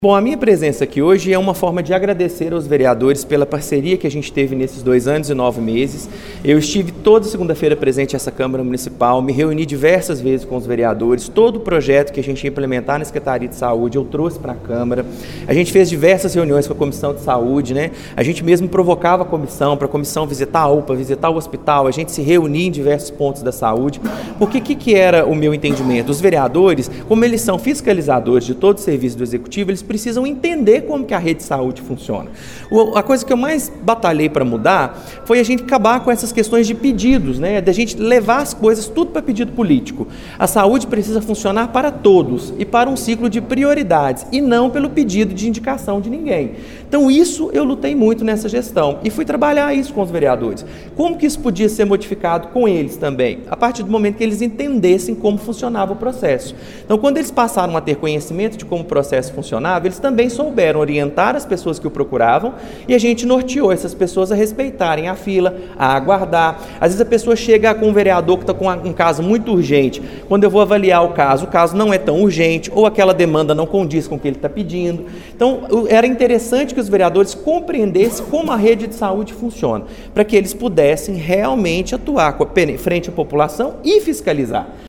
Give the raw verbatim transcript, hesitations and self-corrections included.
Bom, a minha presença aqui hoje é uma forma de agradecer aos vereadores pela parceria que a gente teve nesses dois anos e nove meses. Eu estive toda segunda-feira presente nessa Câmara Municipal, me reuni diversas vezes com os vereadores, todo o projeto que a gente ia implementar na Secretaria de Saúde eu trouxe para a Câmara. A gente fez diversas reuniões com a Comissão de Saúde, né? A gente mesmo provocava a comissão, para a comissão visitar a U P A, visitar o hospital, a gente se reunia em diversos pontos da saúde. Porque o que, que era o meu entendimento? Os vereadores, como eles são fiscalizadores de todo o serviço do Executivo, eles precisam entender como que a rede de saúde funciona. O, a coisa que eu mais batalhei para mudar foi a gente acabar com essas questões de pedidos, né? Da gente levar as coisas tudo para pedido político. A saúde precisa funcionar para todos e para um ciclo de prioridades e não pelo pedido de indicação de ninguém. Então isso eu lutei muito nessa gestão e fui trabalhar isso com os vereadores. Como que isso podia ser modificado com eles também? A partir do momento que eles entendessem como funcionava o processo. Então quando eles passaram a ter conhecimento de como o processo funcionava, eles também souberam orientar as pessoas que o procuravam e a gente norteou essas pessoas a respeitarem a fila, a aguardar. Às vezes a pessoa chega com um vereador que está com um caso muito urgente. Quando eu vou avaliar o caso, o caso não é tão urgente ou aquela demanda não condiz com o que ele está pedindo. Então, era interessante que os vereadores compreendessem como a rede de saúde funciona, para que eles pudessem realmente atuar frente à população e fiscalizar.